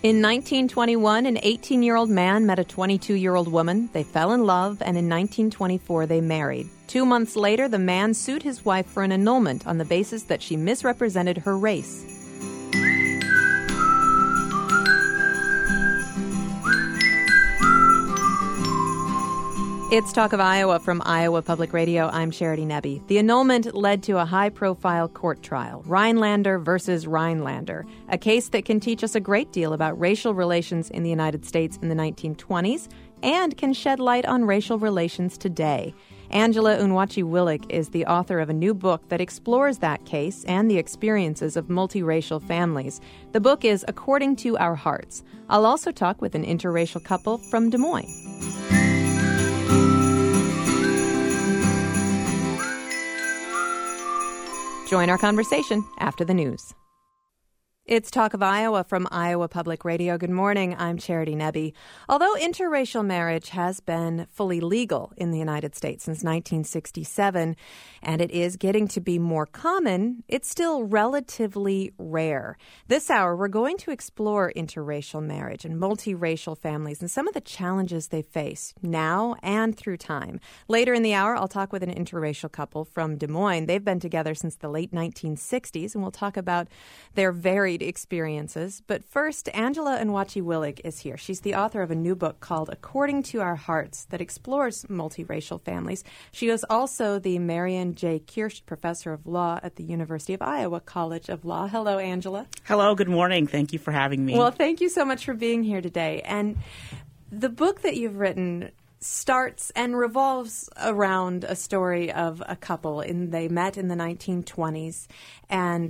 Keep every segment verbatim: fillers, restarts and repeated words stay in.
In nineteen twenty-one, an eighteen-year-old man met a twenty-two-year-old woman. They fell in love, and in nineteen twenty-four, they married. Two months later, the man sued his wife for an annulment on the basis that she misrepresented her race. It's Talk of Iowa from Iowa Public Radio. I'm Charity Nebbe. The annulment led to a high-profile court trial, Rhinelander versus Rhinelander, a case that can teach us a great deal about racial relations in the United States in the nineteen twenties and can shed light on racial relations today. Angela Unwachi-Willig is the author of a new book that explores that case and the experiences of multiracial families. The book is According to Our Hearts. I'll also talk with an interracial couple from Des Moines. Join our conversation after the news. It's Talk of Iowa from Iowa Public Radio. Good morning. I'm Charity Nebbe. Although interracial marriage has been fully legal in the United States since nineteen sixty-seven, and it is getting to be more common, it's still relatively rare. This hour, we're going to explore interracial marriage and multiracial families and some of the challenges they face now and through time. Later in the hour, I'll talk with an interracial couple from Des Moines. They've been together since the late nineteen sixties, and we'll talk about their varied experiences. But first, Angela Unwachi-Willig is here. She's the author of a new book called According to Our Hearts that explores multiracial families. She is also the Marian J. Kirsch Professor of Law at the University of Iowa College of Law. Hello, Angela. Hello, good morning. Thank you for having me. Well, thank you so much for being here today. And the book that you've written starts and revolves around a story of a couple. And they met in the nineteen twenties, and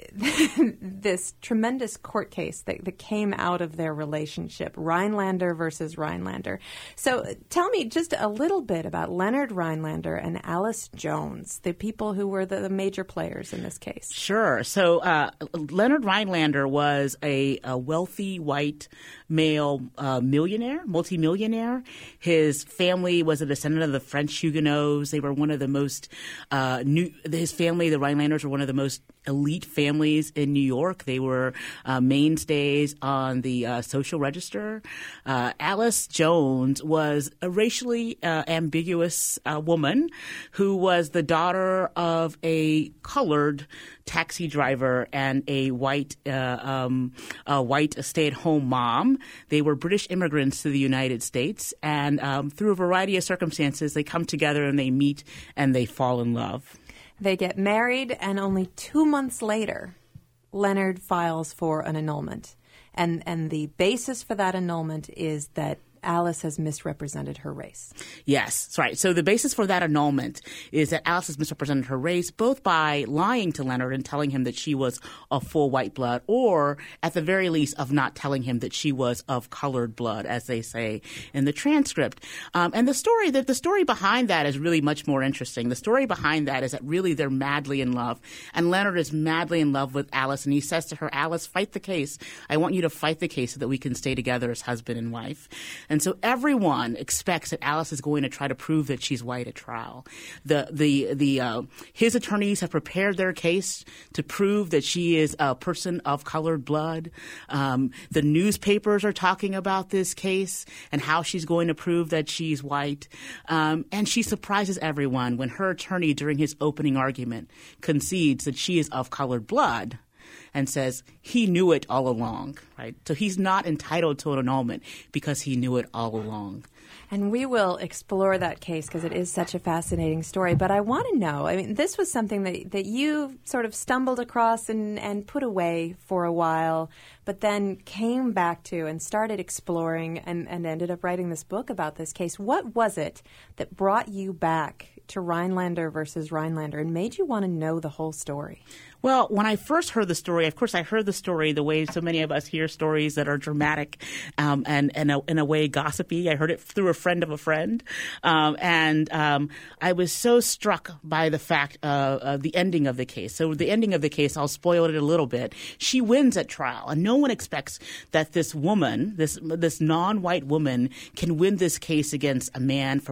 this tremendous court case that, that came out of their relationship, Rhinelander versus Rhinelander. So tell me just a little bit about Leonard Rhinelander and Alice Jones, the people who were the, the major players in this case. Sure. So uh, Leonard Rhinelander was a, a wealthy white male uh, millionaire, multimillionaire. His family was a descendant of the French Huguenots. They were one of the most uh, new. His family, the Rhinelanders, were one of the most elite families in New York. They were uh, mainstays on the uh, social register. Uh, Alice Jones was a racially uh, ambiguous uh, woman who was the daughter of a colored taxi driver and a white uh, um, a white stay-at-home mom. They were British immigrants to the United States, and um, through a variety of circumstances, they come together and they meet and they fall in love. They get married, and only two months later, Leonard files for an annulment. And and the basis for that annulment is that Alice has misrepresented her race. Yes, that's right. So the basis for that annulment is that Alice has misrepresented her race both by lying to Leonard and telling him that she was of full white blood, or at the very least of not telling him that she was of colored blood, as they say in the transcript. Um, and the story that the story behind that is really much more interesting. The story behind that is that really they're madly in love, and Leonard is madly in love with Alice, and he says to her, "Alice, fight the case. I want you to fight the case so that we can stay together as husband and wife." And so everyone expects that Alice is going to try to prove that she's white at trial. The the the uh, his attorneys have prepared their case to prove that she is a person of colored blood. Um, the newspapers are talking about this case and how she's going to prove that she's white. Um, and she surprises everyone when her attorney, during his opening argument, concedes that she is of colored blood and says he knew it all along, right? So he's not entitled to an annulment because he knew it all along. And we will explore that case because it is such a fascinating story. But I want to know, I mean, this was something that, that you sort of stumbled across and, and put away for a while, but then came back to and started exploring and, and ended up writing this book about this case. What was it that brought you back to Rhinelander versus Rhinelander and made you want to know the whole story? Well, when I first heard the story, of course, I heard the story the way so many of us hear stories that are dramatic um, and, and a, in a way gossipy. I heard it through a friend of a friend. Um, and um, I was so struck by the fact of uh, the ending of the case. So the ending of the case, I'll spoil it a little bit. She wins at trial, and no one expects that this woman, this this non-white woman, can win this case against a man from a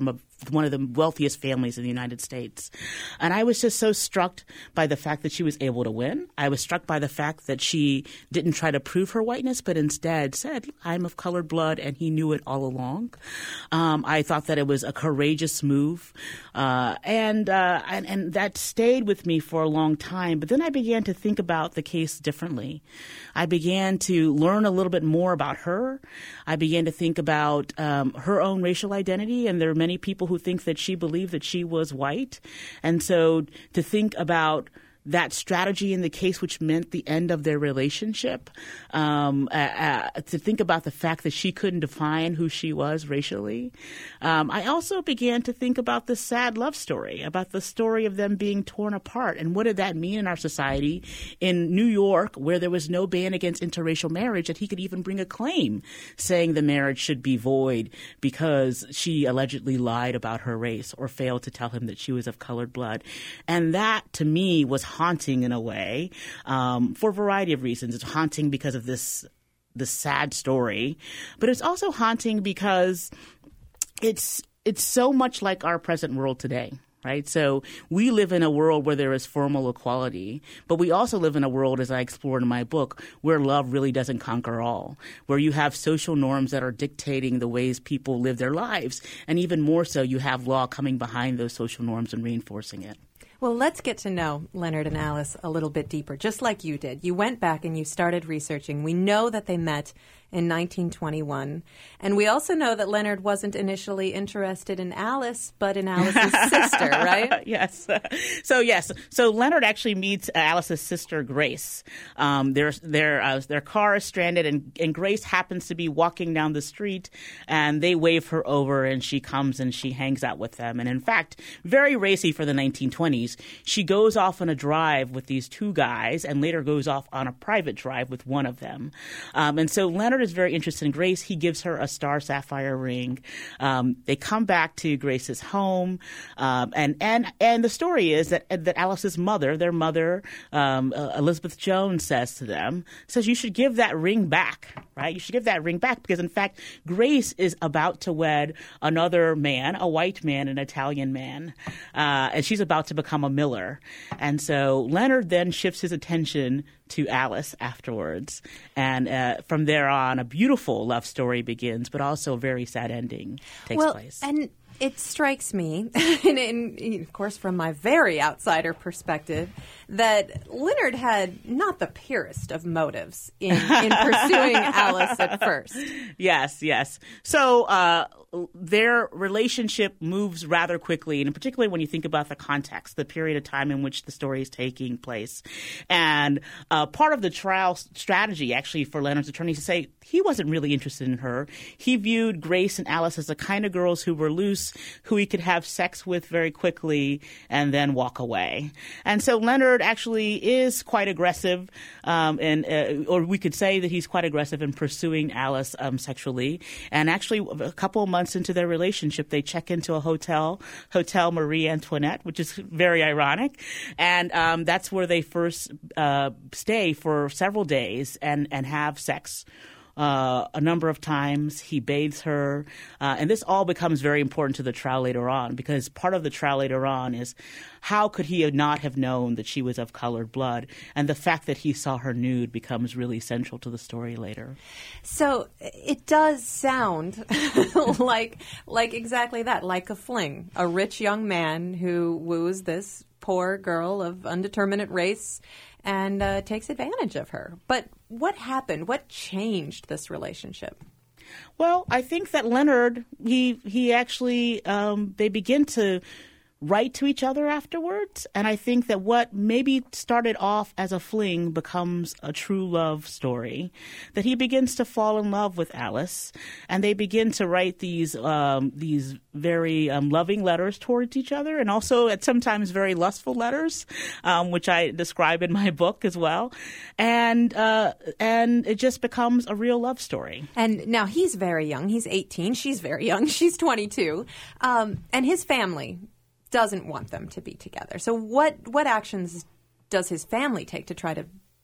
one of the wealthiest families in the United States. And I was just so struck by the fact that she was able to win. I was struck by the fact that she didn't try to prove her whiteness, but instead said, I'm of colored blood, and he knew it all along. Um, I thought that it was a courageous move, uh, and, uh, and and that stayed with me for a long time. But then I began to think about the case differently. I began to learn a little bit more about her. I began to think about um, her own racial identity, and there are many people who think that she believed that she was white. And so to think about that strategy in the case, which meant the end of their relationship, um, uh, uh, to think about the fact that she couldn't define who she was racially. Um, I also began to think about the sad love story, about the story of them being torn apart. And what did that mean in our society? In New York, where there was no ban against interracial marriage, that he could even bring a claim saying the marriage should be void because she allegedly lied about her race or failed to tell him that she was of colored blood. And that, to me, was haunting in a way, um, for a variety of reasons. It's haunting because of this this sad story, but it's also haunting because it's it's so much like our present world today. Right. So we live in a world where there is formal equality, but we also live in a world, as I explore in my book, where love really doesn't conquer all, where you have social norms that are dictating the ways people live their lives. And even more so, you have law coming behind those social norms and reinforcing it. Well, let's get to know Leonard and Alice a little bit deeper, just like you did. You went back and you started researching. We know that they met in nineteen twenty-one. And we also know that Leonard wasn't initially interested in Alice, but in Alice's sister, right? Yes. So, yes. So Leonard actually meets Alice's sister, Grace. Um, their their uh, their car is stranded, and, and Grace happens to be walking down the street, and they wave her over, and she comes and she hangs out with them. And in fact, very racy for the nineteen twenties, she goes off on a drive with these two guys and later goes off on a private drive with one of them. Um, and so Leonard is very interested in Grace. He gives her a star sapphire ring. Um, they come back to Grace's home, um, and and and the story is that that Alice's mother, their mother, um, uh, Elizabeth Jones, says to them, says you should give that ring back, right? You should give that ring back because, in fact, Grace is about to wed another man, a white man, an Italian man, uh, and she's about to become a miller. And so Leonard then shifts his attention to Alice afterwards. And uh, from there on, a beautiful love story begins, but also a very sad ending takes well, place. And it strikes me, and, and of course from my very outsider perspective, that Leonard had not the purest of motives in, in pursuing Alice at first. Yes, yes. So uh, their relationship moves rather quickly, and particularly when you think about the context, the period of time in which the story is taking place. And uh, part of the trial strategy, actually, for Leonard's attorney to say he wasn't really interested in her. He viewed Grace and Alice as the kind of girls who were loose, who he could have sex with very quickly and then walk away. And so Leonard actually is quite aggressive, um, and uh, or we could say that he's quite aggressive in pursuing Alice um, sexually. And actually, a couple of months into their relationship, they check into a hotel, Hotel Marie Antoinette, which is very ironic. And um, that's where they first uh, stay for several days and, and have sex. Uh, a number of times. He bathes her. Uh, and this all becomes very important to the trial later on, because part of the trial later on is how could he not have known that she was of colored blood? And the fact that he saw her nude becomes really central to the story later. So it does sound like like exactly that, like a fling. A rich young man who woos this poor girl of undeterminate race and uh, takes advantage of her. But what happened? What changed this relationship? Well, I think that Leonard, he he actually, um, they begin to write to each other afterwards. And I think that what maybe started off as a fling becomes a true love story, that he begins to fall in love with Alice, and they begin to write these um, these very um, loving letters towards each other, and also at sometimes very lustful letters, um, which I describe in my book as well. And uh, and it just becomes a real love story. And now he's very young. He's eighteen. She's very young. She's twenty-two. Um, and his family doesn't want them to be together. So what what actions does his family take to try to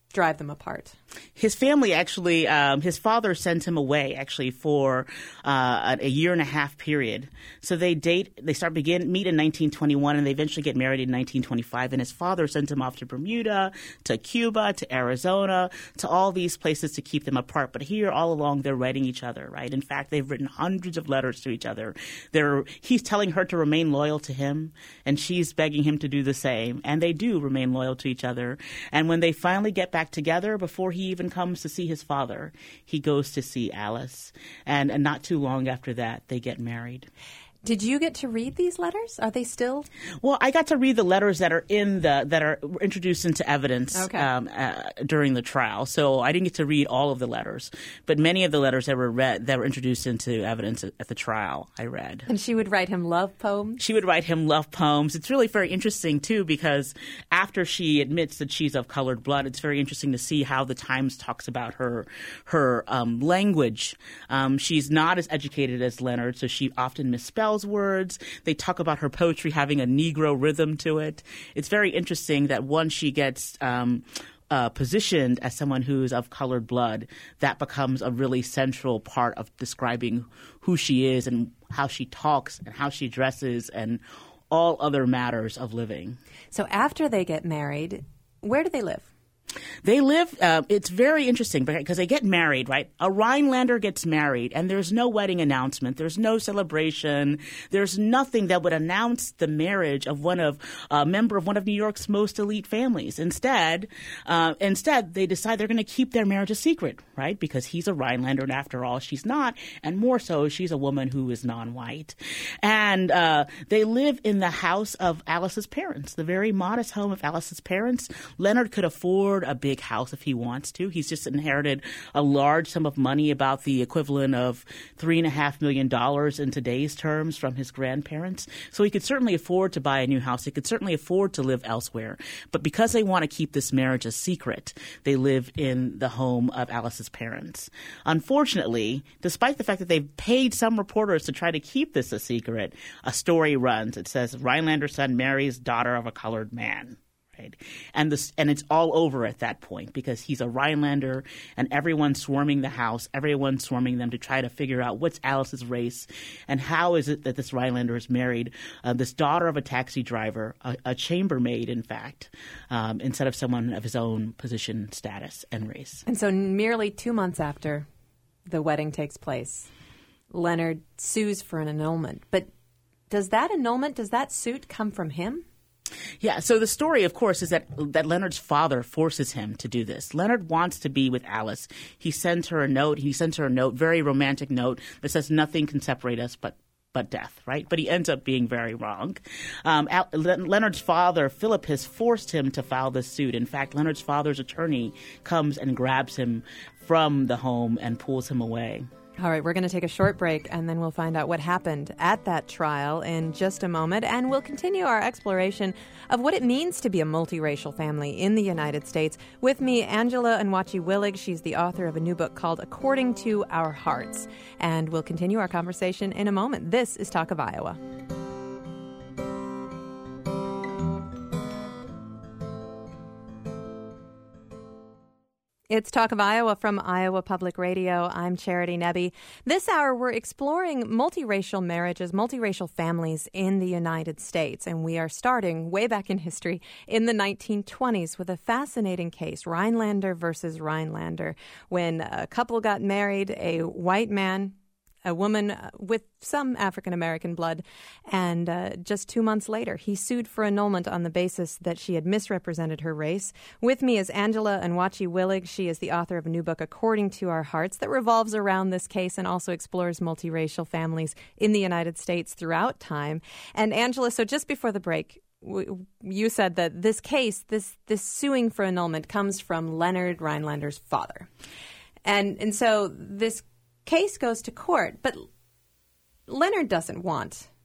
drive them apart? His family actually, um, his father sent him away actually for uh, a, a year and a half period. So they date, they start begin meet in nineteen twenty-one, and they eventually get married in nineteen twenty-five. And his father sent him off to Bermuda, to Cuba, to Arizona, to all these places to keep them apart. But here, all along, they're writing each other, right? In fact, they've written hundreds of letters to each other. They're he's telling her to remain loyal to him, and she's begging him to do the same. And they do remain loyal to each other. And when they finally get back together, before he even comes to see his father, he goes to see Alice. And, and not too long after that, they get married. Did you get to read these letters? Are they still? Well, I got to read the letters that are in the that are introduced into evidence okay. um, uh, during the trial. So I didn't get to read all of the letters, but many of the letters that were read that were introduced into evidence at, at the trial, I read. And she would write him love poems? She would write him love poems. It's really very interesting, too, because after she admits that she's of colored blood, it's very interesting to see how the Times talks about her her um, language. Um, she's not as educated as Leonard, so she often misspells words. They talk about her poetry having a Negro rhythm to it. It's very interesting that once she gets um, uh, positioned as someone who's of colored blood, that becomes a really central part of describing who she is and how she talks and how she dresses and all other matters of living. So after they get married, where do they live? They live, uh, it's very interesting because they get married, right? A Rhinelander gets married and there's no wedding announcement. There's no celebration. There's nothing that would announce the marriage of one of a member of one of New York's most elite families. Instead, uh, instead they decide they're going to keep their marriage a secret, right? Because he's a Rhinelander and after all, she's not. And more so, she's a woman who is non-white. And uh, they live in the house of Alice's parents, the very modest home of Alice's parents. Leonard could afford a big house if he wants to. He's just inherited a large sum of money, about the equivalent of three and a half million dollars in today's terms, from his grandparents. So he could certainly afford to buy a new house. He could certainly afford to live elsewhere. But because they want to keep this marriage a secret, they live in the home of Alice's parents. Unfortunately, despite the fact that they've paid some reporters to try to keep this a secret, a story runs. It says, Rhinelander son marries daughter of a colored man. Right? And this, and it's all over at that point because he's a Rhinelander and everyone's swarming the house, everyone's swarming them to try to figure out what's Alice's race and how is it that this Rhinelander is married uh, this daughter of a taxi driver, a, a chambermaid, in fact, um, instead of someone of his own position, status, and race. And so merely two months after the wedding takes place, Leonard sues for an annulment. But does that annulment, does that suit come from him? Yeah, so the story, of course, is that that Leonard's father forces him to do this. Leonard wants to be with Alice. He sends her a note. He sends her a note, very romantic note, that says nothing can separate us but but death, right? But he ends up being very wrong. Um, Al- Le- Leonard's father, Philip, has forced him to file this suit. In fact, Leonard's father's attorney comes and grabs him from the home and pulls him away. All right, we're going to take a short break, and then we'll find out what happened at that trial in just a moment. And we'll continue our exploration of what it means to be a multiracial family in the United States. With me, Angela Onwuachi-Willig. She's the author of a new book called According to Our Hearts. And we'll continue our conversation in a moment. This is Talk of Iowa. It's Talk of Iowa from Iowa Public Radio. I'm Charity Nebbe. This hour, we're exploring multiracial marriages, multiracial families in the United States. And we are starting way back in history in the nineteen twenties with a fascinating case, Rhinelander versus Rhinelander, when a couple got married, a white man, a woman with some African-American blood, and uh, just two months later, he sued for annulment on the basis that she had misrepresented her race. With me is Angela Onwuachi-Willig. She is the author of a new book, According to Our Hearts, that revolves around this case and also explores multiracial families in the United States throughout time. And Angela, so just before the break, w- you said that this case, this this suing for annulment, comes from Leonard Rhinelander's father. And and so this case goes to court, but Leonard doesn't want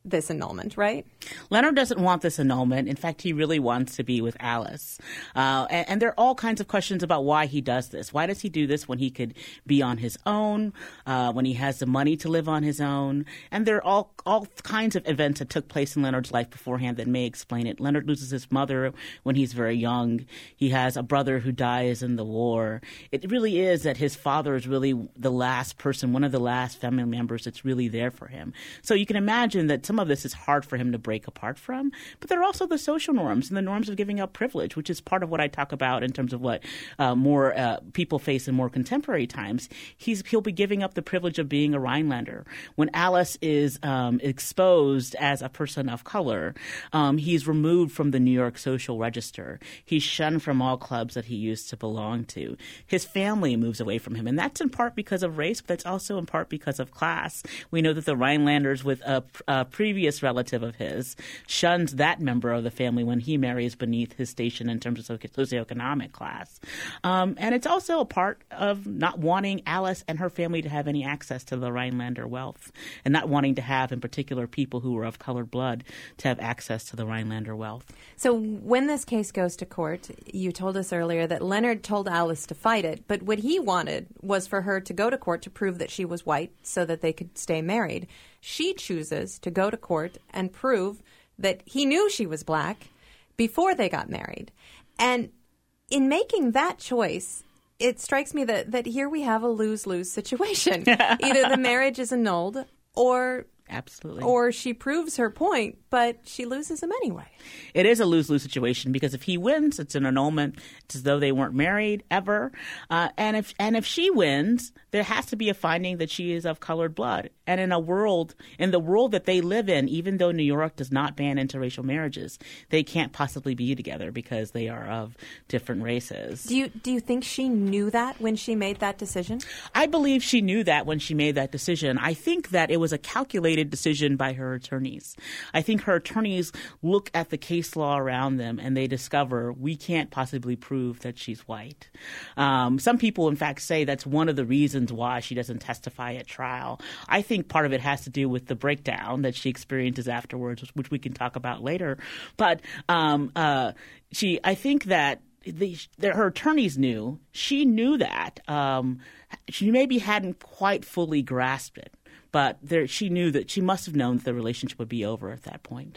this annulment, right? Leonard doesn't want this annulment. In fact, he really wants to be with Alice. Uh, and, and there are all kinds of questions about why he does this. Why does he do this when he could be on his own, uh, when he has the money to live on his own? And there are all, all kinds of events that took place in Leonard's life beforehand that may explain it. Leonard loses his mother when he's very young. He has a brother who dies in the war. It really is that his father is really the last person, one of the last family members that's really there for him. So you can imagine that some of this is hard for him to break apart from. But there are also the social norms and the norms of giving up privilege, which is part of what I talk about in terms of what uh, more uh, people face in more contemporary times. He's, he'll be giving up the privilege of being a Rhinelander. When Alice is um, exposed as a person of color, um, he's removed from the New York social register. He's shunned from all clubs that he used to belong to. His family moves away from him, and that's in part because of race, but that's also in part because of class. We know that the Rhinelanders with a, a previous relative of his shuns that member of the family when he marries beneath his station in terms of socioeconomic class. Um, and it's also a part of not wanting Alice and her family to have any access to the Rhinelander wealth, and not wanting to have, in particular, people who were of colored blood to have access to the Rhinelander wealth. So when this case goes to court, you told us earlier that Leonard told Alice to fight it, but what he wanted was for her to go to court to prove that she was white so that they could stay married. She chooses to go to court and prove that he knew she was black before they got married. And in making that choice, it strikes me that, that here we have a lose-lose situation. Either the marriage is annulled or Absolutely. Or she proves her point, but she loses him anyway. It is a lose-lose situation because if he wins, it's an annulment. It's as though they weren't married ever. Uh, and if and if she wins, there has to be a finding that she is of colored blood. And in a world, in the world that they live in, even though New York does not ban interracial marriages, they can't possibly be together because they are of different races. Do you do you think she knew that when she made that decision? I believe she knew that when she made that decision. I think that it was a calculated decision by her attorneys. I think her attorneys look at the case law around them and they discover we can't possibly prove that she's white. Um, some people, in fact, say that's one of the reasons why she doesn't testify at trial. I think part of it has to do with the breakdown that she experiences afterwards, which we can talk about later. But um, uh, she, I think that The, the, her attorneys knew. She knew that. Um, she maybe hadn't quite fully grasped it, but there, she knew that she must have known that the relationship would be over at that point.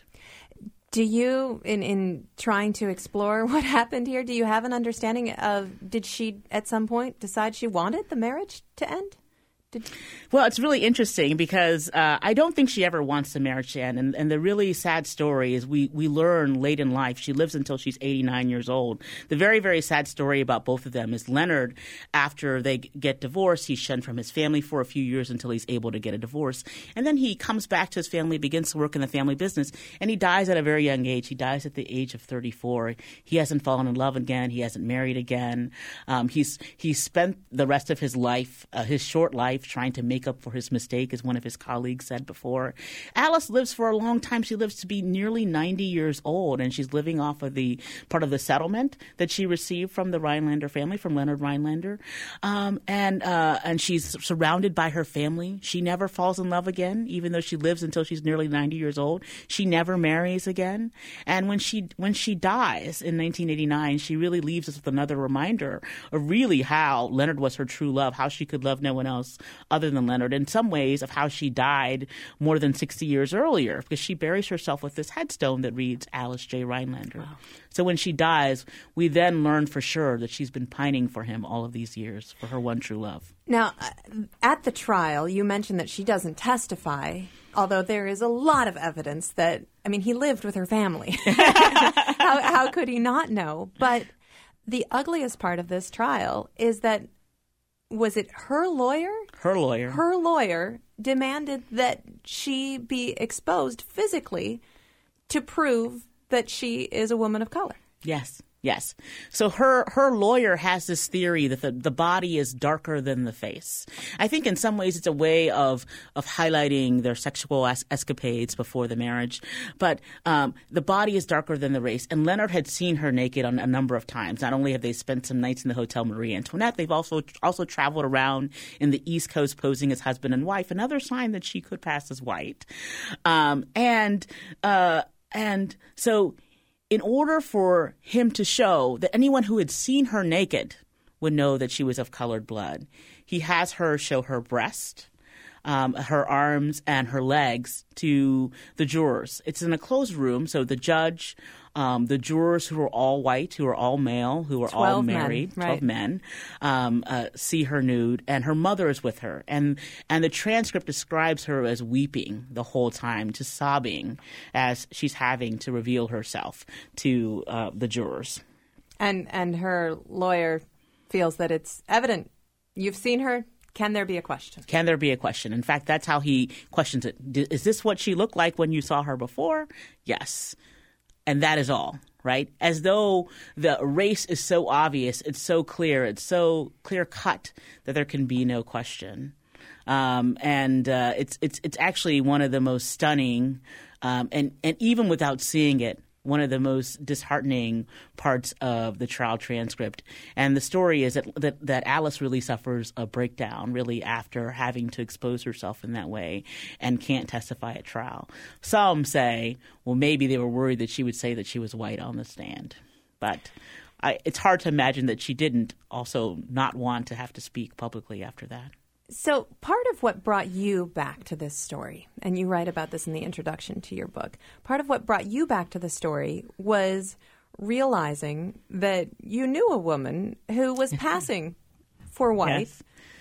Do you, in, in trying to explore what happened here, do you have an understanding of, did she at some point decide she wanted the marriage to end? Did... Well, it's really interesting because uh, I don't think she ever wants the marriage to end. And, and the really sad story is we, we learn late in life. She lives until she's eighty-nine years old. The very, very sad story about both of them is Leonard, after they get divorced, he's shunned from his family for a few years until he's able to get a divorce. And then he comes back to his family, begins to work in the family business, and he dies at a very young age. He dies at the age of thirty-four. He hasn't fallen in love again. He hasn't married again. Um, he's, he's spent the rest of his life, uh, his short life, trying to make up for his mistake, as one of his colleagues said before. Alice lives for a long time. She lives to be nearly ninety years old, and she's living off of the part of the settlement that she received from the Rhinelander family, from Leonard Rhinelander. Um, and uh, and she's surrounded by her family. She never falls in love again, even though she lives until she's nearly ninety years old. She never marries again. And when she when she dies in nineteen eighty-nine, she really leaves us with another reminder of really how Leonard was her true love, how she could love no one else other than Leonard, in some ways of how she died more than sixty years earlier, because she buries herself with this headstone that reads Alice J. Rhinelander. Wow. So when she dies, we then learn for sure that she's been pining for him all of these years, for her one true love. Now, at the trial, you mentioned that she doesn't testify, although there is a lot of evidence that, I mean, he lived with her family. how, how could he not know? But the ugliest part of this trial is that, was it her lawyer? Her lawyer. Her lawyer demanded that she be exposed physically to prove that she is a woman of color. Yes. Yes. So her her lawyer has this theory that the, the body is darker than the face. I think in some ways it's a way of of highlighting their sexual es- escapades before the marriage. But um, the body is darker than the race. And Leonard had seen her naked on a number of times. Not only have they spent some nights in the Hotel Marie Antoinette, they've also also traveled around in the East Coast posing as husband and wife, another sign that she could pass as white. Um, and uh, and so in order for him to show that anyone who had seen her naked would know that she was of colored blood, he has her show her breast, um, her arms, and her legs to the jurors. It's in a closed room, so the judge, um, the jurors who are all white, who are all male, who are all married, men, right. twelve men, um, uh, see her nude, and her mother is with her. And and the transcript describes her as weeping the whole time, just sobbing as she's having to reveal herself to uh, the jurors. And and her lawyer feels that it's evident. You've seen her. Can there be a question? Can there be a question? In fact, that's how he questions it. Is this what she looked like when you saw her before? Yes. And that is all, right? As though the race is so obvious, it's so clear, it's so clear-cut that there can be no question. Um, and uh, it's it's it's actually one of the most stunning, um, and, and even without seeing it, one of the most disheartening parts of the trial transcript. And the story is that, that that Alice really suffers a breakdown really after having to expose herself in that way and can't testify at trial. Some say, well, maybe they were worried that she would say that she was white on the stand. But I, it's hard to imagine that she didn't also not want to have to speak publicly after that. So part of what brought you back to this story, and you write about this in the introduction to your book, part of what brought you back to the story was realizing that you knew a woman who was passing for white. Yes.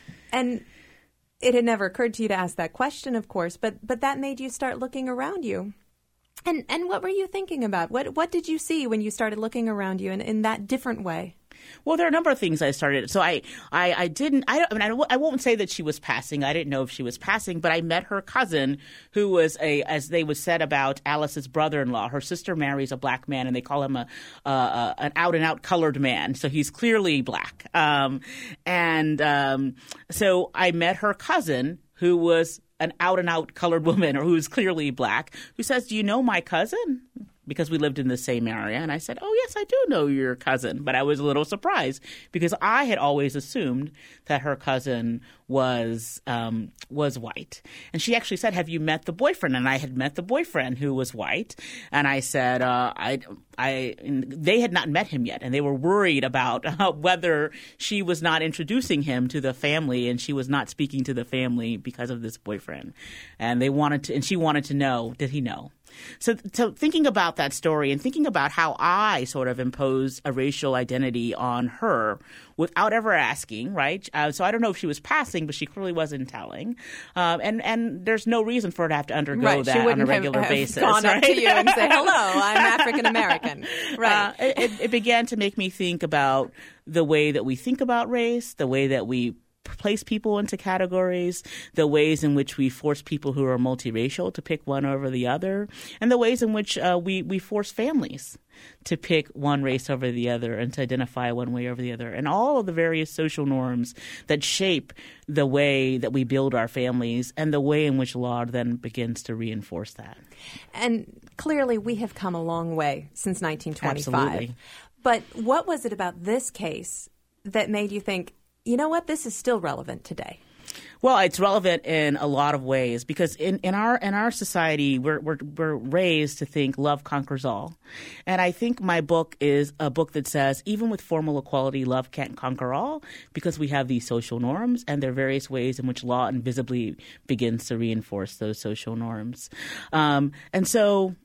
And it had never occurred to you to ask that question, of course, but but that made you start looking around you. And and what were you thinking about? What what did you see when you started looking around you in, in that different way? Well, there are a number of things I started. So I, I, I didn't. I don't. I mean, I, w- I won't say that she was passing. I didn't know if she was passing, but I met her cousin, who was a, as they was said about Alice's brother-in-law. Her sister marries a black man, and they call him a, uh, an out-and-out colored man. So he's clearly black. Um, and um, so I met her cousin, who was an out-and-out colored woman, or who was clearly black, who says, "Do you know my cousin?" Because we lived in the same area. And I said, oh, yes, I do know your cousin. But I was a little surprised because I had always assumed that her cousin was um, was white. And she actually said, have you met the boyfriend? And I had met the boyfriend who was white. And I said, uh, I, I, they had not met him yet. And they were worried about uh, whether she was not introducing him to the family and she was not speaking to the family because of this boyfriend. And they wanted to, and she wanted to know, did he know? So, so thinking about that story and thinking about how I sort of imposed a racial identity on her without ever asking, right? Uh, so I don't know if she was passing, but she clearly wasn't telling. Um, and, and there's no reason for her to have to undergo right. that on a regular have, have basis. Gone right? up to you and say, hello, I'm African American. Right. Uh, it, it began to make me think about the way that we think about race, the way that we place people into categories, the ways in which we force people who are multiracial to pick one over the other, and the ways in which uh, we, we force families to pick one race over the other and to identify one way over the other, and all of the various social norms that shape the way that we build our families and the way in which law then begins to reinforce that. And clearly we have come a long way since nineteen twenty-five. Absolutely. But what was it about this case that made you think, you know what, this is still relevant today? Well, it's relevant in a lot of ways because in, in our in our society, we're, we're we're raised to think love conquers all. And I think my book is a book that says even with formal equality, love can't conquer all because we have these social norms and there are various ways in which law invisibly begins to reinforce those social norms. Um, and so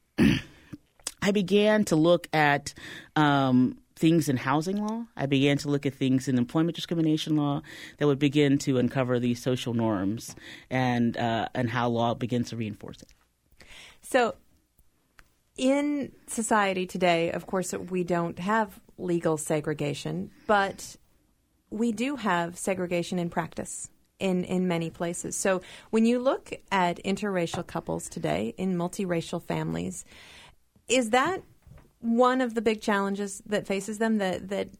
I began to look at um, things in housing law. I began to look at things in employment discrimination law that would begin to uncover these social norms and uh, and how law begins to reinforce it. So in society today, of course, we don't have legal segregation, but we do have segregation in practice in, in many places. So when you look at interracial couples today in multiracial families, is that one of the big challenges that faces them, that that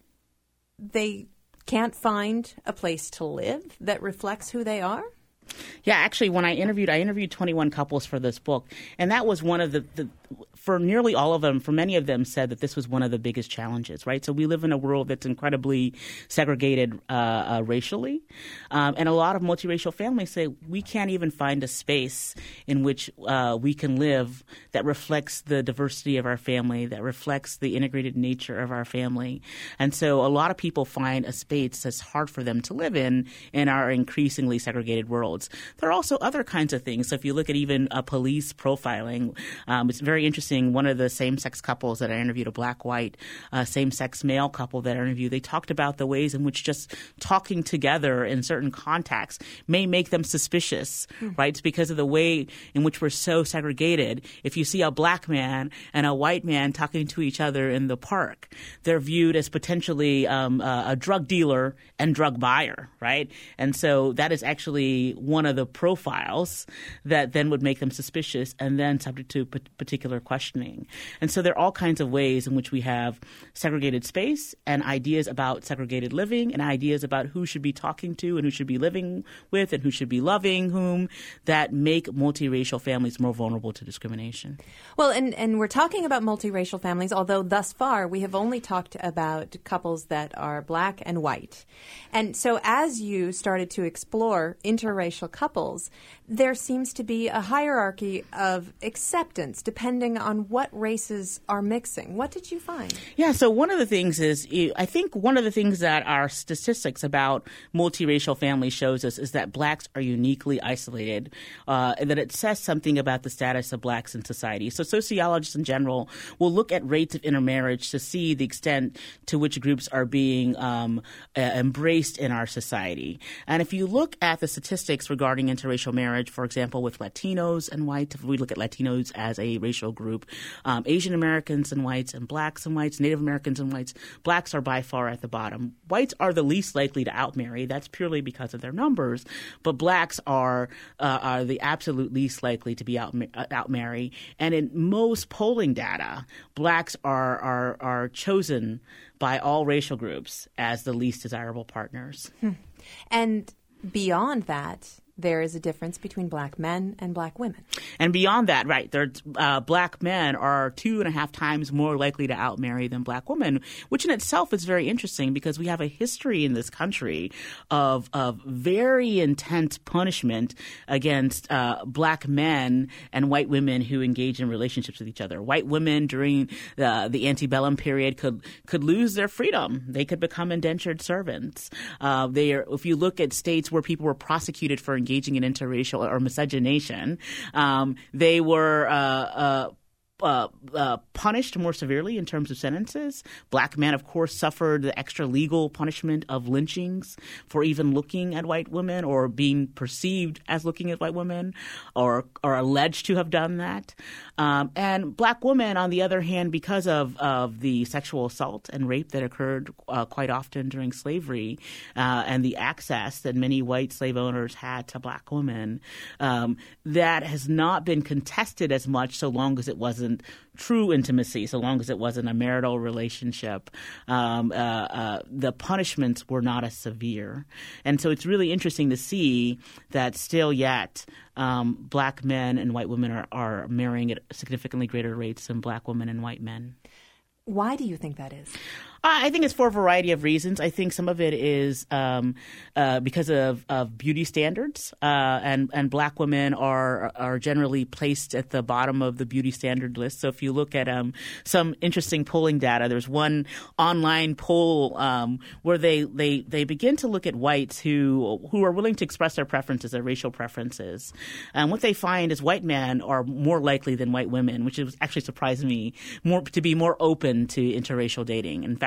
they can't find a place to live that reflects who they are? Yeah, actually, when I interviewed, I interviewed twenty-one couples for this book, and that was one of the, the for nearly all of them, for many of them, said that this was one of the biggest challenges, right? So we live in a world that's incredibly segregated uh, uh, racially, um, and a lot of multiracial families say we can't even find a space in which uh, we can live that reflects the diversity of our family, that reflects the integrated nature of our family. And so a lot of people find a space that's hard for them to live in in our increasingly segregated worlds. There are also other kinds of things. So if you look at even uh, police profiling, um, it's very interesting. One of the same-sex couples that I interviewed, a black-white uh, same-sex male couple that I interviewed, they talked about the ways in which just talking together in certain contexts may make them suspicious, mm. right? It's because of the way in which we're so segregated. If you see a black man and a white man talking to each other in the park, they're viewed as potentially um, a, a drug dealer and drug buyer, right? And so that is actually one of the profiles that then would make them suspicious and then subject to p- particular questioning. And so there are all kinds of ways in which we have segregated space and ideas about segregated living and ideas about who should be talking to and who should be living with and who should be loving whom that make multiracial families more vulnerable to discrimination. Well, and, and we're talking about multiracial families, although thus far we have only talked about couples that are black and white. And so as you started to explore interracial couples, there seems to be a hierarchy of acceptance depending on what races are mixing. What did you find? Yeah, so one of the things is, I think one of the things that our statistics about multiracial families shows us is that blacks are uniquely isolated, uh, and that it says something about the status of blacks in society. So sociologists in general will look at rates of intermarriage to see the extent to which groups are being um, uh, embraced in our society. And if you look at the statistics regarding interracial marriage, for example, with Latinos and whites, if we look at Latinos as a racial group, um, Asian Americans and whites, and blacks and whites, Native Americans and whites, blacks are by far at the bottom. Whites are the least likely to outmarry. That's purely because of their numbers. But blacks are uh, are the absolute least likely to be out outmarry. And in most polling data, blacks are are are chosen by all racial groups as the least desirable partners. Hmm. And beyond that, there is a difference between black men and black women. And beyond that, right, there, uh, black men are two and a half times more likely to outmarry than black women, which in itself is very interesting because we have a history in this country of, of very intense punishment against uh, black men and white women who engage in relationships with each other. White women during the, the antebellum period could could lose their freedom. They could become indentured servants. Uh, they are, if you look at states where people were prosecuted for engaging in interracial or miscegenation, um, they were uh, uh, Uh, uh, punished more severely in terms of sentences. Black men, of course, suffered the extra legal punishment of lynchings for even looking at white women or being perceived as looking at white women or, or alleged to have done that. Um, and black women, on the other hand, because of, of the sexual assault and rape that occurred uh, quite often during slavery uh, and the access that many white slave owners had to black women, um, that has not been contested as much so long as it wasn't true intimacy, so long as it wasn't a marital relationship. Um, uh, uh, the punishments were not as severe. And so it's really interesting to see that still yet um, black men and white women are, are marrying at significantly greater rates than black women and white men. Why do you think that is? I think it's for a variety of reasons. I think some of it is um, uh, because of, of beauty standards, uh, and and black women are are generally placed at the bottom of the beauty standard list. So if you look at um, some interesting polling data, there's one online poll um, where they, they they begin to look at whites who who are willing to express their preferences, their racial preferences, and what they find is white men are more likely than white women, which is actually surprised me more to be more open to interracial dating. In fact,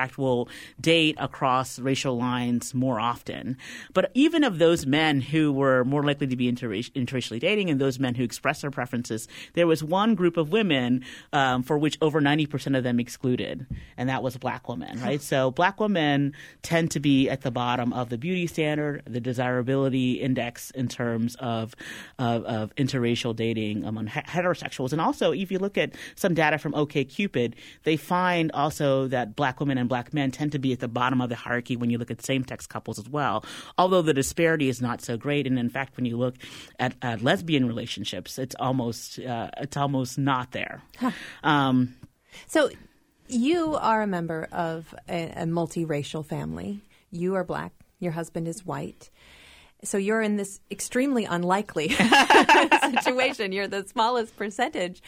fact, will date across racial lines more often. But even of those men who were more likely to be interra- interracially dating and those men who expressed their preferences, there was one group of women um, for which over ninety percent of them excluded, and that was black women, right? So black women tend to be at the bottom of the beauty standard, the desirability index in terms of, of, of interracial dating among heterosexuals. And also, if you look at some data from OkCupid, they find also that black women and black men tend to be at the bottom of the hierarchy when you look at same-sex couples as well, although the disparity is not so great. And in fact, when you look at, at lesbian relationships, it's almost uh, it's almost not there. Huh. Um, so you are a member of a, a multiracial family. You are black. Your husband is white. So you're in this extremely unlikely situation. You're the smallest percentage.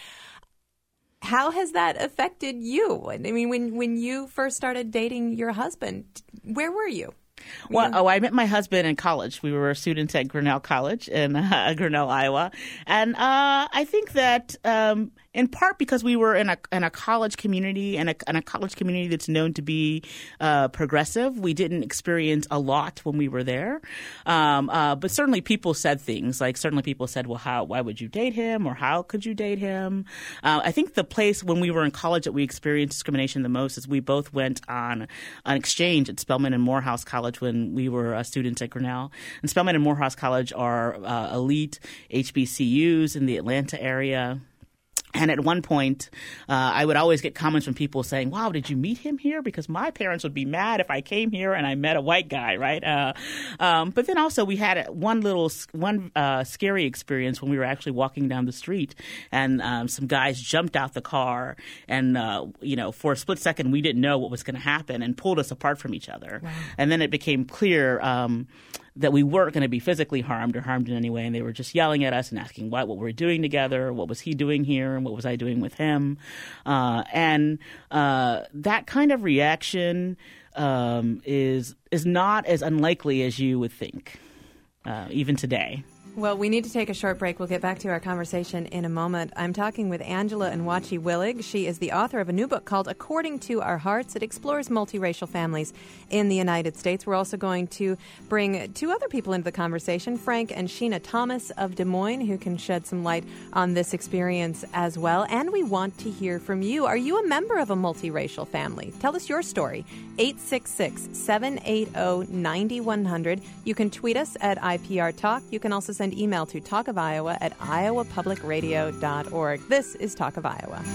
How has that affected you? I mean, when, when you first started dating your husband, where were you? Well, oh, I met my husband in college. We were students at Grinnell College in uh, Grinnell, Iowa. And uh, I think that um, in part because we were in a in a college community and a, in a college community that's known to be uh, progressive, we didn't experience a lot when we were there. Um, uh, but certainly people said things like certainly people said, well, how why would you date him or how could you date him? Uh, I think the place when we were in college that we experienced discrimination the most is we both went on an exchange at Spelman and Morehouse College when we were uh, students at Grinnell. And Spelman and Morehouse College are uh, elite H B C Us in the Atlanta area. And at one point, uh, I would always get comments from people saying, wow, did you meet him here? Because my parents would be mad if I came here and I met a white guy, right? Uh, um, but then also we had one little, one uh, scary experience when we were actually walking down the street and um, some guys jumped out the car and, uh, you know, for a split second, we didn't know what was going to happen and pulled us apart from each other. Wow. And then it became clear um, that we weren't going to be physically harmed or harmed in any way. And they were just yelling at us and asking what, what we're doing together, what was he doing here, and what was I doing with him. Uh, and uh, that kind of reaction um, is is not as unlikely as you would think, uh, even today. Well, we need to take a short break. We'll get back to our conversation in a moment. I'm talking with Angela Onwuachi-Willig. She is the author of a new book called According to Our Hearts. It explores multiracial families in the United States. We're also going to bring two other people into the conversation, Frank and Sheena Thomas of Des Moines, who can shed some light on this experience as well. And we want to hear from you. Are you a member of a multiracial family? Tell us your story. eight six six, seven eight zero, nine one zero zero. You can tweet us at I P R Talk. You can also send email to talk of iowa at iowa public radio dot org. This is Talk of Iowa.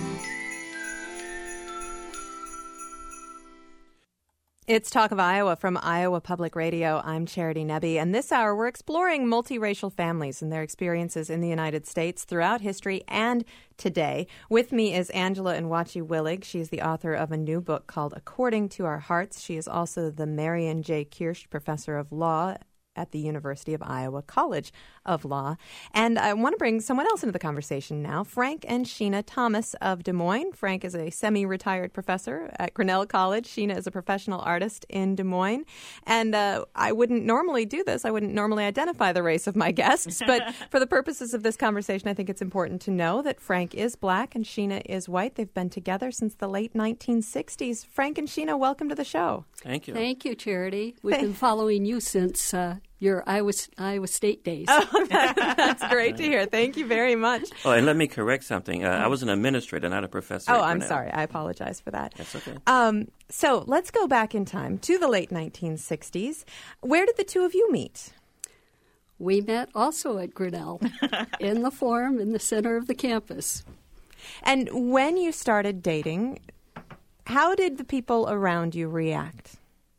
It's Talk of Iowa from Iowa Public Radio. I'm Charity Nebbe, and this hour we're exploring multiracial families and their experiences in the United States throughout history and today. With me is Angela Onwuachi-Willig. She's the author of a new book called According to Our Hearts. She is also the Marion J. Kirsch Professor of Law at the University of Iowa College of Law. And I want to bring someone else into the conversation now, Frank and Sheena Thomas of Des Moines. Frank is a semi-retired professor at Grinnell College. Sheena is a professional artist in Des Moines. And uh, I wouldn't normally do this. I wouldn't normally identify the race of my guests. But for the purposes of this conversation, I think it's important to know that Frank is black and Sheena is white. They've been together since the late nineteen sixties. Frank and Sheena, welcome to the show. Thank you. Thank you, Charity. We've been following you since uh, your Iowa, Iowa State days. Oh, that, that's great to hear. Thank you very much. Oh, and let me correct something. Uh, I was an administrator, not a professor. Oh, I'm sorry. I apologize for that. That's okay. Um, so let's go back in time to the late nineteen sixties. Where did the two of you meet? We met also at Grinnell, in the forum in the center of the campus. And when you started dating, how did the people around you react?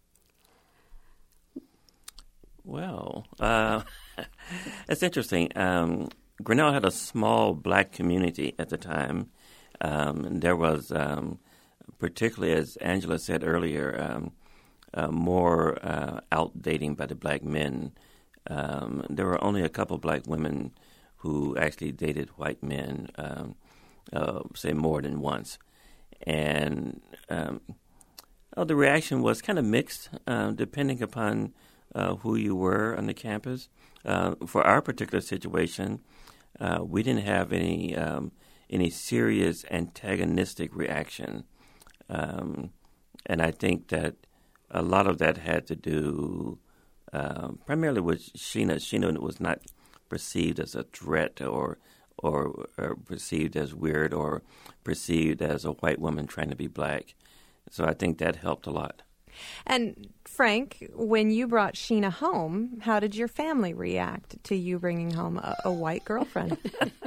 Well, uh, it's interesting. Um, Grinnell had a small black community at the time. Um, and there was, um, particularly as Angela said earlier, um, uh, more uh, out dating by the black men. Um, there were only a couple black women who actually dated white men, um, uh, say more than once. And um, oh, the reaction was kind of mixed, uh, depending upon uh, who you were on the campus. Uh, for our particular situation, uh, we didn't have any um, any serious antagonistic reaction. Um, and I think that a lot of that had to do um, primarily with Sheena. Sheena was not perceived as a threat or, or or perceived as weird or perceived as a white woman trying to be black. So I think that helped a lot. And Frank, when you brought Sheena home, how did your family react to you bringing home a, a white girlfriend?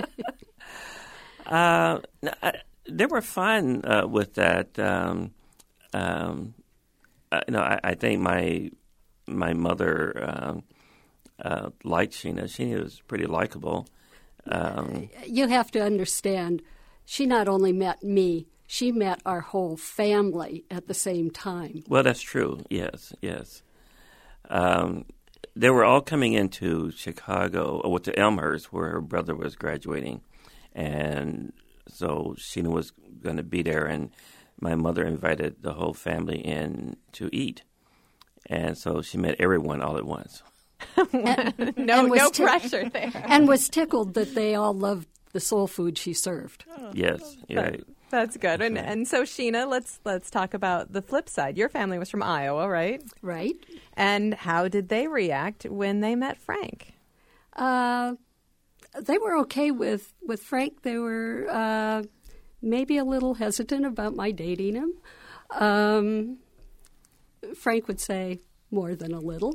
uh, I, they were fine uh, with that. Um, um, uh, you know, I, I think my my mother um, uh, liked Sheena. Sheena was pretty likable. Um, you have to understand, she not only met me, she met our whole family at the same time. Well, that's true. Yes, yes. Um, they were all coming into Chicago, or to Elmhurst, where her brother was graduating, and so Sheena was going to be there, and my mother invited the whole family in to eat, and so she met everyone all at once. and, no, and no t- pressure there, and was tickled that they all loved the soul food she served. Oh, yes, you're right. That's good. That's and right. and so Sheena, let's let's talk about the flip side. Your family was from Iowa, right? Right. And how did they react when they met Frank? Uh, they were okay with, with Frank. They were uh, maybe a little hesitant about my dating him. Um, Frank would say more than a little.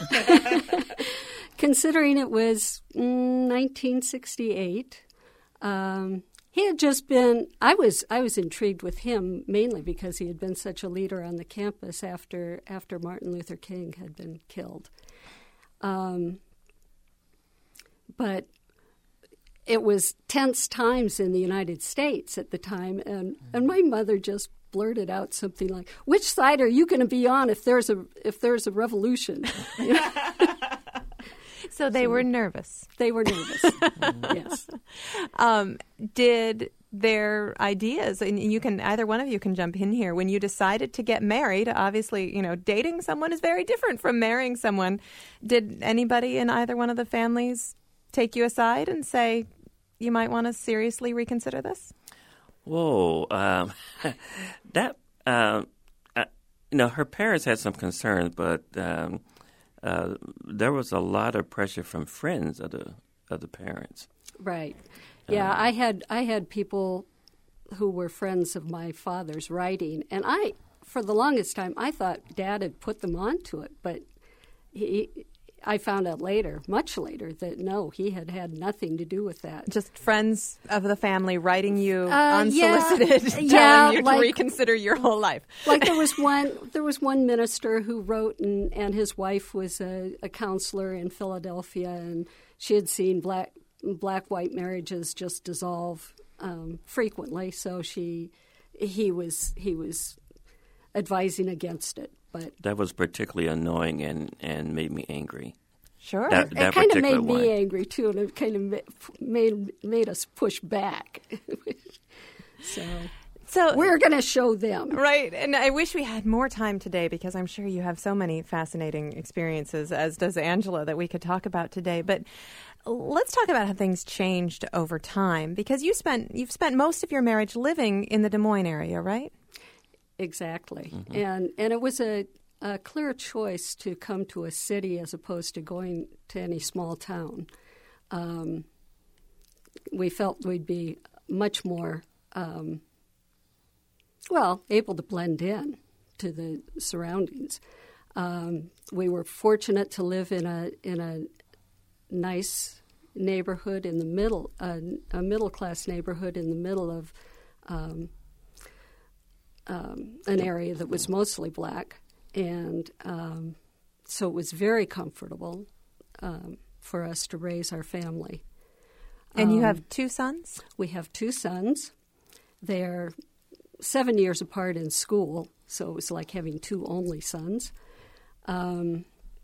Considering it was mm, nineteen sixty-eight. Um, He had just been, I was I was intrigued with him mainly because he had been such a leader on the campus after after Martin Luther King had been killed. Um, but it was tense times in the United States at the time, and, and my mother just blurted out something like, "Which side are you going to be on if there's a if there's a revolution?" So they so were nervous. They were nervous. Yes. Um, did their ideas, and you can either one of you can jump in here. When you decided to get married, obviously, you know, dating someone is very different from marrying someone. Did anybody in either one of the families take you aside and say you might want to seriously reconsider this? Whoa, um, that um, uh, you know, her parents had some concerns, but. Um, Uh, there was a lot of pressure from friends of the of the parents. Right. Yeah, Um, I had I had people who were friends of my father's writing, and I, for the longest time, I thought Dad had put them onto it, but he, I found out later, much later, that no, he had had nothing to do with that. Just friends of the family writing you Uh, unsolicited, yeah, telling yeah, you to like- reconsider your whole life. Like there was one, there was one minister who wrote, and, and his wife was a, a counselor in Philadelphia, and she had seen black black white marriages just dissolve um, frequently. So she, he was he was advising against it, but That was particularly annoying and, and made me angry. Sure. That, that it kind of particular made me one. angry too, and it kind of ma- made made us push back. So so we're going to show them. Right. And I wish we had more time today because I'm sure you have so many fascinating experiences, as does Angela, that we could talk about today. But let's talk about how things changed over time, because you spent you've spent most of your marriage living in the Des Moines area, right? Exactly. Mm-hmm. And and it was a, a clear choice to come to a city as opposed to going to any small town. Um, we felt we'd be much more, um, well, able to blend in to the surroundings. Um, we were fortunate to live in a in a nice neighborhood in the middle, uh, a middle class neighborhood in the middle of um, um, an area that was mostly black, and um, so it was very comfortable um, for us to raise our family. And you Um, have two sons? We have two sons. They're seven years apart in school, so it was like having two only sons. Um,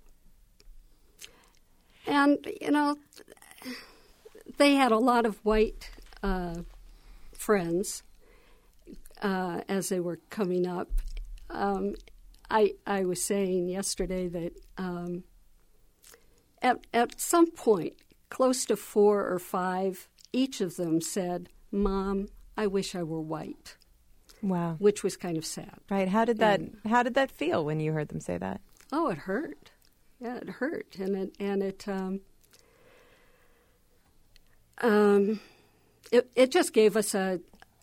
and, you know, they had a lot of white uh, friends uh, as they were coming up. Um, I, I was saying yesterday that um, at, at some point, close to four or five, each of them said, "Mom, I wish I were white." Wow. which was kind of sad. Right. How did that And- how did that feel when you heard them say that? Oh, it hurt. Yeah, it hurt, and it and it um, um, it it just gave us a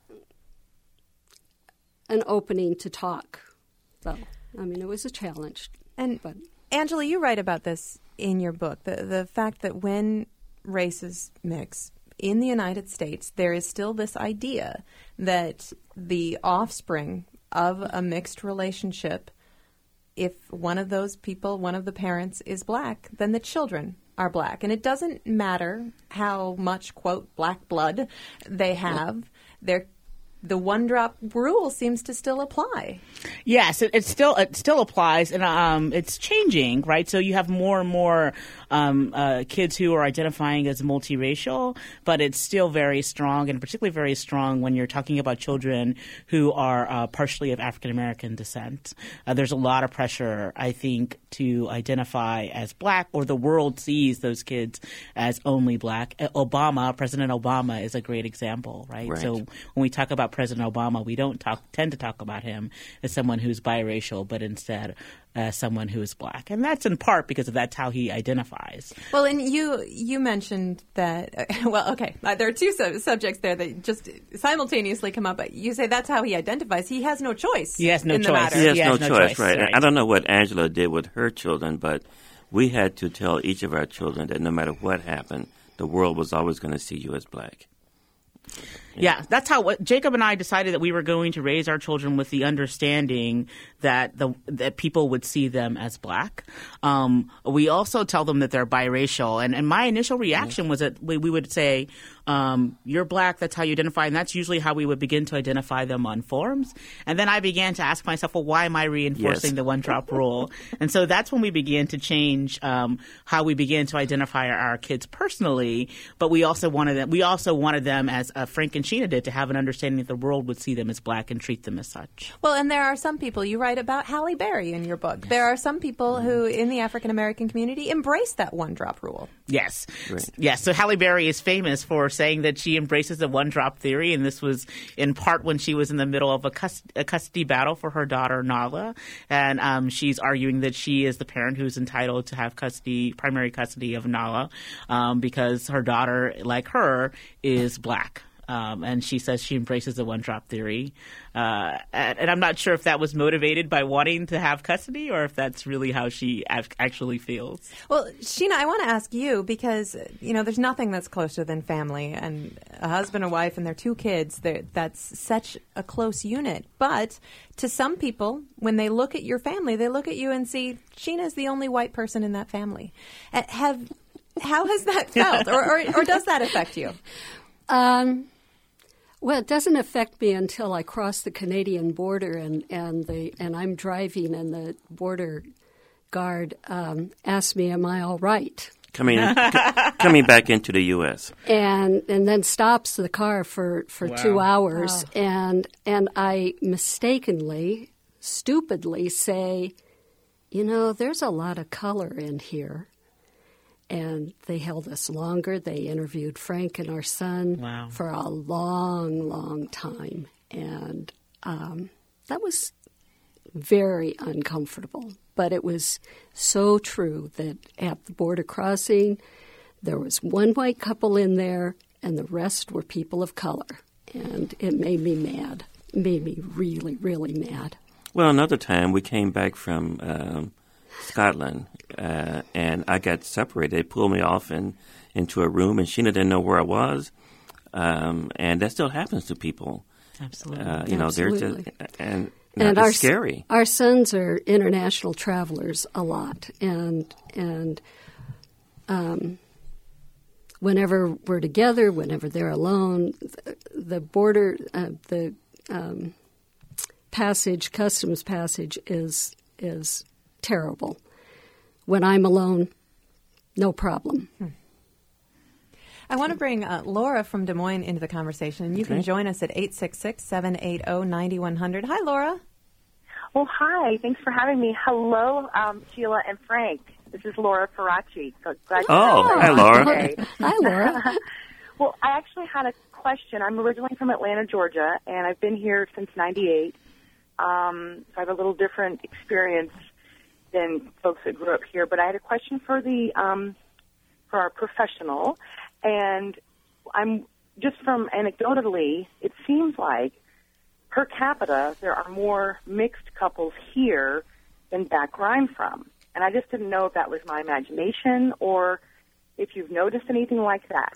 an opening to talk. Though I mean, it was a challenge. And But Angela, you write about this in your book, the the fact that when races mix in the United States, there is still this idea that the offspring of a mixed relationship, if one of those people, one of the parents is black, then the children are black. And it doesn't matter how much, quote, black blood they have. They're the one-drop rule seems to still apply. Yes, it, it still it still applies, and um, it's changing, right? So you have more and more um, uh, kids who are identifying as multiracial, but it's still very strong, and particularly very strong when you're talking about children who are uh, partially of African American descent. Uh, there's a lot of pressure, I think, to identify as black, or the world sees those kids as only black. Obama, President Obama, is a great example, right? Right. So when we talk about President Obama, we don't talk, tend to talk about him as someone who's biracial, but instead as someone who is black. And that's in part because of that's how he identifies. Well, and you you mentioned that, well, okay, uh, there are two sub- subjects there that just simultaneously come up. But you say that's how he identifies. He has no choice. He has no in the choice. matter. He has, He no, has no choice, choice, right? right. I don't know what Angela did with her children, but we had to tell each of our children that no matter what happened, the world was always going to see you as black. Yeah, that's how what, Jacob and I decided that we were going to raise our children with the understanding that the that people would see them as black. Um, we also tell them that they're biracial, and, and my initial reaction was that we, we would say, um, "You're black. That's how you identify," and that's usually how we would begin to identify them on forums. And then I began to ask myself, "Well, why am I reinforcing Yes. the one drop rule?" And so that's when we began to change um, how we began to identify our, our kids personally. But we also wanted them. We also wanted them, as uh, Frank and Sheena did, to have an understanding that the world would see them as black and treat them as such. Well, and there are some people, you write about Halle Berry in your book. There are some people who, in the African American community, embrace that one-drop rule. Yes. Right. Yes. So Halle Berry is famous for saying that she embraces the one-drop theory, and this was in part when she was in the middle of a, cust- a custody battle for her daughter, Nala. And um, she's arguing that she is the parent who's entitled to have custody, primary custody of Nala, um, because her daughter, like her, is black. Um, and she says she embraces the one-drop theory. Uh, and, and I'm not sure if that was motivated by wanting to have custody or if that's really how she ac- actually feels. Well, Sheena, I want to ask you because, you know, there's nothing that's closer than family and a husband and wife and their two kids. they're- That's such a close unit. But to some people, when they look at your family, they look at you and see Sheena's the only white person in that family. Uh, Have How has that felt? or, or, or does that affect you? Um, well, it doesn't affect me until I cross the Canadian border and, and the and I'm driving and the border guard um, asks me, "Am I all right?" Coming c- coming back into the U S And and then stops the car for, for Wow. two hours and and I mistakenly, stupidly say, "You know, there's a lot of color in here." And they held us longer. They interviewed Frank and our son Wow. for a long, long time. And um, that was very uncomfortable. But it was so true that at the border crossing, there was one white couple in there, and the rest were people of color. And it made me mad. It made me really, really mad. Well, another time we came back from um, Scotland, uh, and I got separated. They pulled me off in, into a room, and Sheena didn't know where I was. Um, and that still happens to people. Absolutely. Uh, you know, they're just, Absolutely. and, And it's our, scary. Our sons are international travelers a lot, and and um, whenever we're together, whenever they're alone, the, the border, uh, the um, passage, customs passage is is terrible. When I'm alone, no problem. Hmm. I want to bring uh, Laura from Des Moines into the conversation, and you Okay. can join us at eight six six, seven eight zero, nine one zero zero. Hi, Laura. Well, hi. Thanks for having me. Hello, um, Sheila and Frank. This is Laura Faraci. So glad Oh, you're hi, on Laura. today. Hi, Laura. Well, I actually had a question. I'm originally from Atlanta, Georgia, and I've been here since ninety-eight. Um, so I have a little different experience than folks that grew up here. But I had a question for the um, for our professional, and I'm just from anecdotally, it seems like per capita there are more mixed couples here than back where I'm from. And I just didn't know if that was my imagination or if you've noticed anything like that.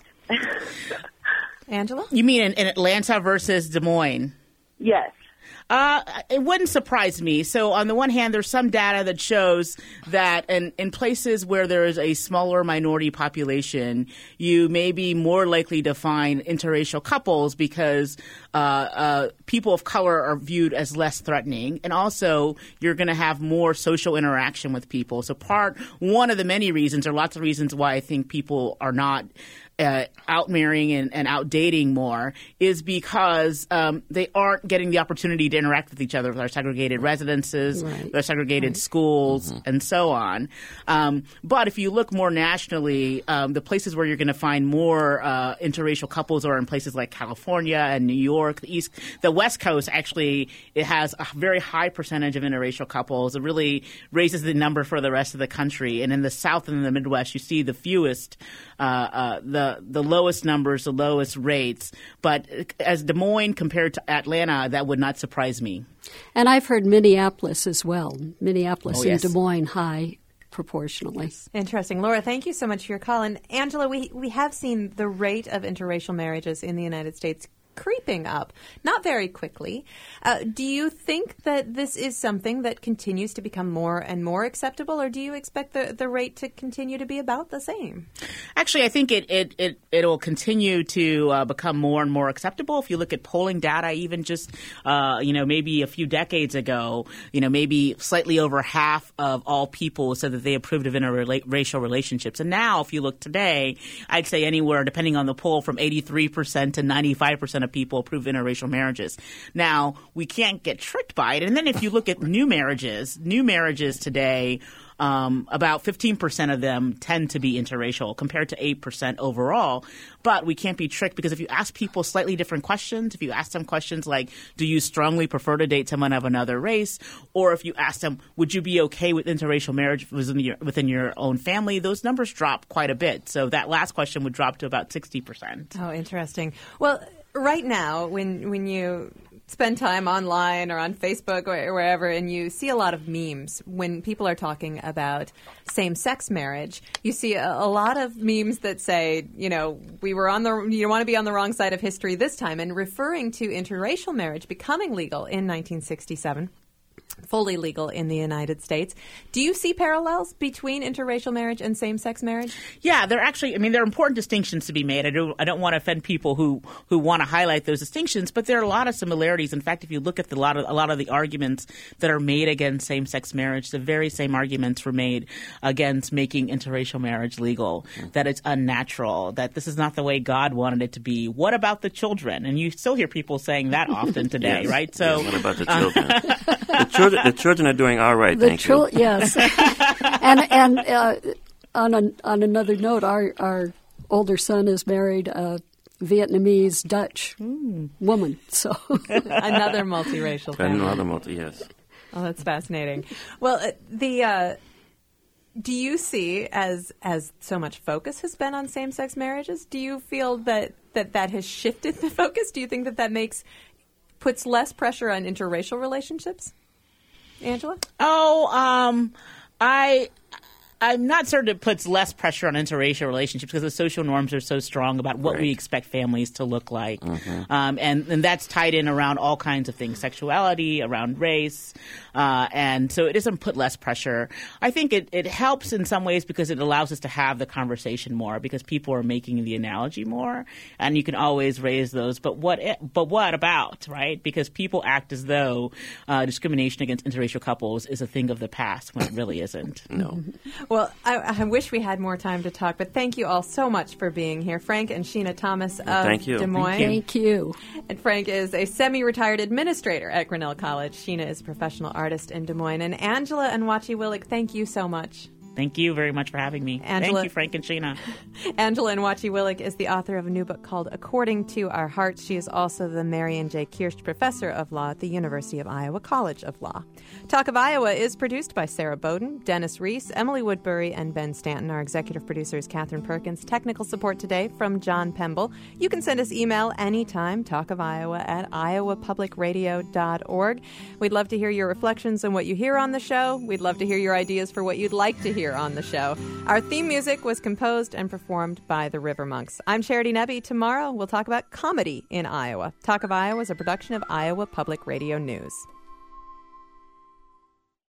Angela? You mean in, in Atlanta versus Des Moines? Yes. Uh, it wouldn't surprise me. So on the one hand, there's some data that shows that in, in places where there is a smaller minority population, you may be more likely to find interracial couples because uh, uh, people of color are viewed as less threatening. And also, you're going to have more social interaction with people. So part one of the many reasons, or lots of reasons why I think people are not Uh, out marrying and, and out dating more is because um, they aren't getting the opportunity to interact with each other with our segregated residences, right. their segregated right. schools, mm-hmm. and so on. Um, but if you look more nationally, um, the places where you're going to find more uh, interracial couples are in places like California and New York. The East, the West Coast actually it has a very high percentage of interracial couples. It really raises the number for the rest of the country. And in the South and in the Midwest, you see the fewest, uh, uh, the the lowest numbers, the lowest rates. But as Des Moines compared to Atlanta, that would not surprise me. And I've heard Minneapolis as well. Minneapolis Oh, and yes. Des Moines high proportionally. Interesting. Laura, thank you so much for your call. And Angela, we, we have seen the rate of interracial marriages in the United States creeping up, not very quickly. Uh, do you think that this is something that continues to become more and more acceptable, or do you expect the, the rate to continue to be about the same? Actually, I think it it it it'll continue to uh, become more and more acceptable. If you look at polling data, even just uh, you know maybe a few decades ago, you know maybe slightly over half of all people said that they approved of interracial relationships, and now if you look today, I'd say anywhere depending on the poll from eighty-three percent to ninety-five percent of people approve interracial marriages. Now, we can't get tricked by it. And then if you look at new marriages, new marriages today, um, about fifteen percent of them tend to be interracial compared to eight percent overall. But we can't be tricked because if you ask people slightly different questions, if you ask them questions like, do you strongly prefer to date someone of another race? Or if you ask them, would you be okay with interracial marriage within your, within your own family? Those numbers drop quite a bit. So that last question would drop to about sixty percent. Oh, interesting. Well, right now, when when you spend time online or on Facebook or wherever and you see a lot of memes when people are talking about same-sex marriage, you see a, a lot of memes that say, you know, we were on the, you want to be on the wrong side of history this time, and referring to interracial marriage becoming legal in nineteen sixty-seven. Fully legal in the United States. Do you see parallels between interracial marriage and same-sex marriage? Yeah, they're actually, I mean, there are important distinctions to be made. I don't, I don't want to offend people who, who want to highlight those distinctions, but there are a lot of similarities. In fact, if you look at the, a, lot of, a lot of the arguments that are made against same-sex marriage, the very same arguments were made against making interracial marriage legal, mm-hmm. that it's unnatural, that this is not the way God wanted it to be. What about the children? And you still hear people saying that often today, yes. right? So, yes, what about the children? the children? The children are doing all right, The thank chil- you. Yes. and and uh, on a, on another note, our, our older son is married a Vietnamese Dutch mm. woman. So another multiracial family. Another multi, yes. Oh, that's fascinating. Well, uh, the uh, do you see, as as so much focus has been on same-sex marriages, do you feel that, that that has shifted the focus? Do you think that that makes puts less pressure on interracial relationships? Angela? Oh, um, I, I'm not certain it puts less pressure on interracial relationships because the social norms are so strong about what right. we expect families to look like. Mm-hmm. Um, and, and that's tied in around all kinds of things, sexuality, around race. Uh, and so it doesn't put less pressure. I think it, it helps in some ways because it allows us to have the conversation more because people are making the analogy more. And you can always raise those. But what but what about, right? Because people act as though uh, discrimination against interracial couples is a thing of the past when it really isn't. No. Well, I, I wish we had more time to talk, but thank you all so much for being here. Frank and Sheena Thomas of Thank you. Des Moines. Thank you. And Frank is a semi-retired administrator at Grinnell College. Sheena is a professional artist in Des Moines. And Angela and Wachi Willig, thank you so much. Thank you very much for having me. Angela, Thank you, Frank and Sheena. Angela Nwachie-Willig is the author of a new book called According to Our Hearts. She is also the Marion J. Kirsch Professor of Law at the University of Iowa College of Law. Talk of Iowa is produced by Sarah Bowden, Dennis Reese, Emily Woodbury, and Ben Stanton. Our executive producer is Catherine Perkins. Technical support today from John Pemble. You can send us email anytime, talkofiowa at iowa public radio dot org. We'd love to hear your reflections on what you hear on the show. We'd love to hear your ideas for what you'd like to hear on the show. Our theme music was composed and performed by the River Monks. I'm Charity Nebbe. Tomorrow we'll talk about comedy in Iowa. Talk of Iowa is a production of Iowa Public Radio News.